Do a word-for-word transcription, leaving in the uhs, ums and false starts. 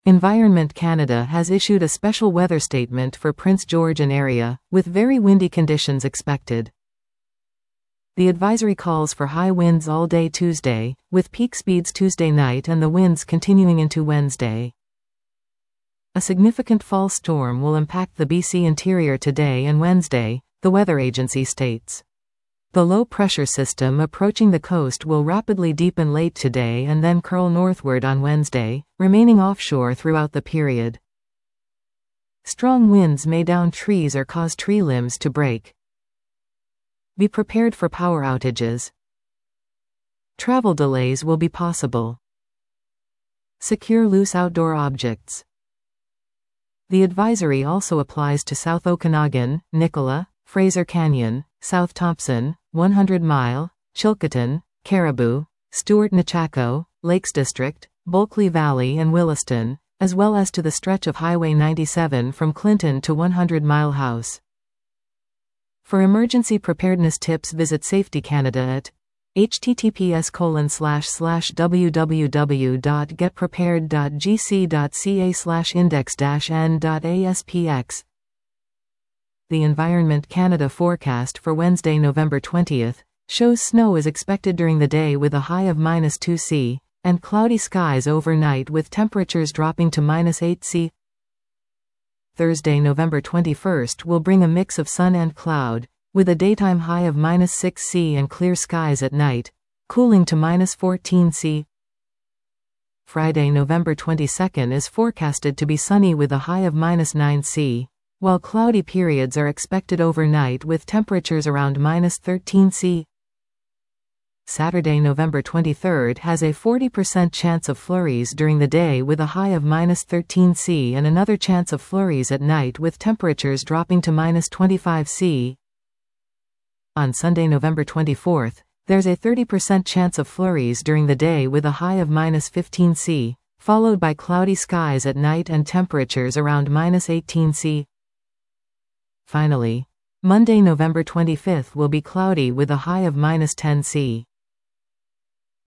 Environment Canada has issued a special weather statement for Prince George and area, with very windy conditions expected. The advisory calls for high winds all day Tuesday, with peak speeds Tuesday night and the winds continuing into Wednesday. A significant fall storm will impact the B C interior today and Wednesday, the weather agency states. The low-pressure system approaching the coast will rapidly deepen late today and then curl northward on Wednesday, remaining offshore throughout the period. Strong winds may down trees or cause tree limbs to break. Be prepared for power outages. Travel delays will be possible. Secure loose outdoor objects. The advisory also applies to South Okanagan, Nicola, Fraser Canyon, South Thompson, one hundred mile, Chilcotin, Caribou, Stewart Nechako, Lakes District, Bulkley Valley and Williston, as well as to the stretch of Highway ninety-seven from Clinton to one hundred mile House. For emergency preparedness tips, visit Safety Canada at https colon slash slash www.getprepared.gc.ca slash index dash n dot aspx. The Environment Canada forecast for Wednesday, November twentieth, shows snow is expected during the day with a high of minus two C, and cloudy skies overnight with temperatures dropping to minus eight C. Thursday, November twenty-first will bring a mix of sun and cloud, with a daytime high of minus six C and clear skies at night, cooling to minus fourteen C. Friday, November twenty-second is forecasted to be sunny with a high of minus nine C. While cloudy periods are expected overnight with temperatures around minus thirteen C. Saturday, November twenty-third has a forty percent chance of flurries during the day with a high of minus thirteen C and another chance of flurries at night with temperatures dropping to minus twenty-five C. On Sunday, November twenty-fourth, there's a thirty percent chance of flurries during the day with a high of minus fifteen C, followed by cloudy skies at night and temperatures around minus eighteen C. Finally, Monday, November twenty-fifth will be cloudy with a high of minus ten C.